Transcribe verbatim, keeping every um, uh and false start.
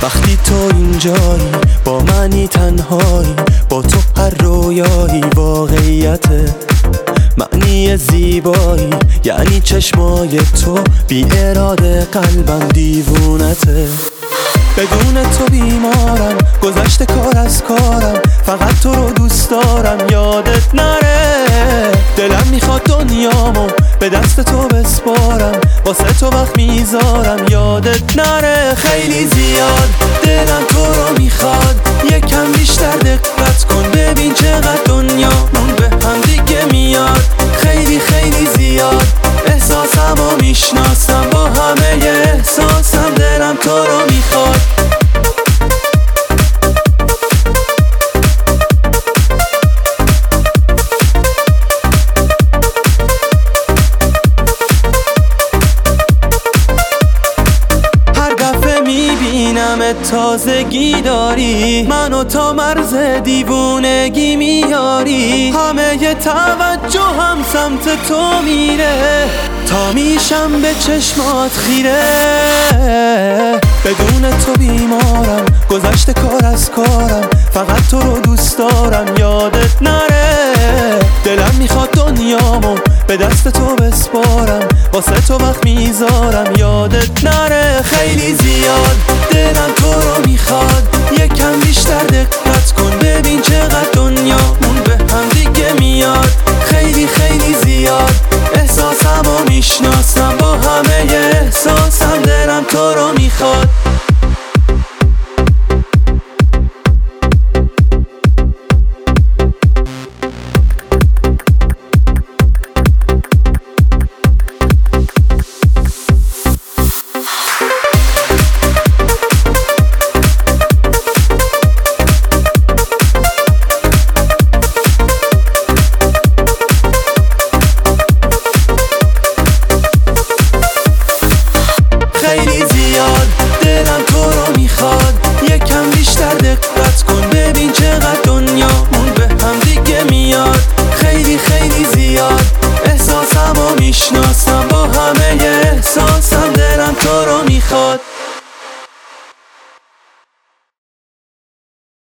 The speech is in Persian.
وقتی تو اینجایی با منی تنهایی، با تو هر رویایی واقعیته. معنی زیبایی یعنی چشمای تو، بی اراده قلبم دیوونته. بدون تو بیمارم، گذشته کار از کارم، فقط تو رو دوست دارم یادت نره. دلم میخواد دنیامو به دست تو بسپارم، واسه تو وقت میذارم یادت نره. خیلی زیاد دلم تو رو میخواد، یکم بیشتر دقت کن ببین چقدر دنیامون به هم دیگه میاد. خیلی خیلی زیاد احساسمو میشناسم، با همه احساسم دلم تو رو میخواد. تازگی داری منو تا مرز دیوونگی میاری، همه ی توجه هم سمت تو میره، تا میشم به چشمات خیره. بدون تو بیمارم، گذشته کار از کارم، فقط تو رو دوست دارم یادت نره. دلم میخواد دنیامو به دست تو بسپارم، واسه تو وقت میذارم یادت نره. خیلی زیاد دلم